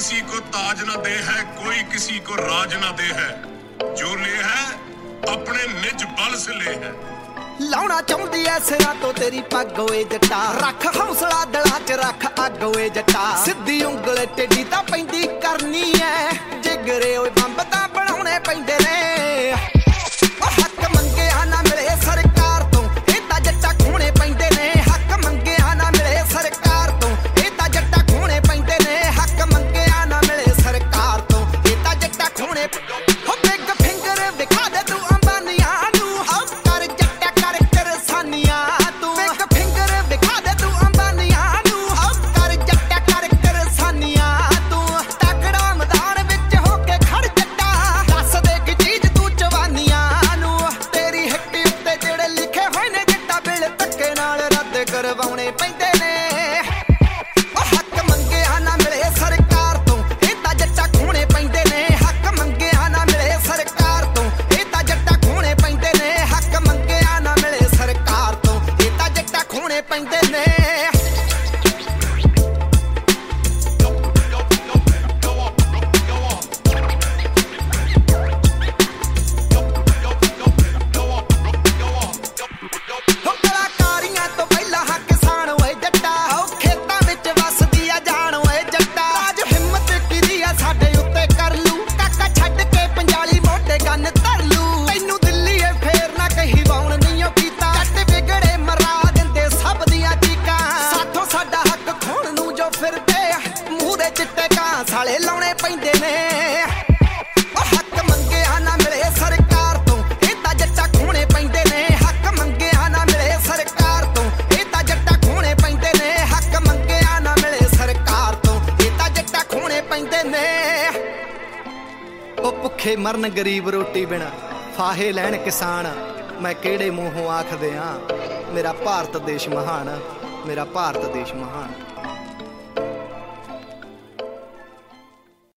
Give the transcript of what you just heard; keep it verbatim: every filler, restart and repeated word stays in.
किसी को ताज न दे है, कोई किसी को राज न दे है, जो ले है अपने निज बल से ले है। लाउना चाहुंदी ऐ सिरां तो तेरी पग ओए जट्टा, रख हौसला दिलां च रख अग ओए जट्टा, सिद्धी उंगल टेढ़ी तां पैंदी करनी ऐ, जिगरे ओए बंब तां बनाउणे पैंदे ने। हक मंगिया ना मिले सरकार तो इह तां जट्टा खूणे पैंदे ने, हक मंगिया ना मिले सरकार तो इह तां जट्टा खूणे पैंदे ने, हक मंगिया ना मिले सरकार तो इह तां जट्टा खूणे। हो बिग फिंगर विखा दे तू अंबानिया नू, कर जट्टा कर करसानिया तू, बिग फिंगर विखा दे तू अंबानिया नू, कर जट्टा कर करसानिया तू। तगड़ा मैदान विच हो के खड़ जट्टा, दस दे की चीज तू जवानिया नू, तेरी हिट्टी उत्ते जेड़े लिखे होए ने जट्टा बिल धक्के नाल रद्द करवाउणे पैंदे ने। हक मंगिया ना मिले सरकार तो इह तां जट्टा खूणे पैंदे ने, हक मंगिया ना मिले सरकार तो इह तां जट्टा खूणे पैंदे ने, हक मंगिया ना मिले सरकार तो इह तां जट्टा खूणे पैंदे ने। हो कलाकारियां तो पहला हा किसान ओए जट्टा, हो खेतां विच वसदी आ जान ओए जट्टा, आज हिम्मत किदी आ साडे उत्ते कर लू, काका छड्ड के पंजाली मोढे गन धर लू, तैनू दिल्ली ए फेर ना कही वाउण नहीं ओ कीता, जट बिगड़े मरा दिंदे सब दियां चीकां, साथों साडा हक खोण नू जो फिरदे, मूंह दे चिट्टे ਕਾਂ साले लाउणे पैंदे ने। हक मंगिया ना मिले सरकार तो इह तां जट्टा खूणे पैंदे ने, हक मंगिया ना मिले सरकार तो इह तां जट्टा खूणे पैंदे ने, हक मंगिया ना मिले सरकार तो इह तां जट्टा खूणे पैंदे ने। ओ भुखे मरन गरीब रोटी बिना, फाहे लैण किसान, मैं किहड़े मूंहों आखदे आं, मेरा भारत देश महान, मेरा भारत देश महान।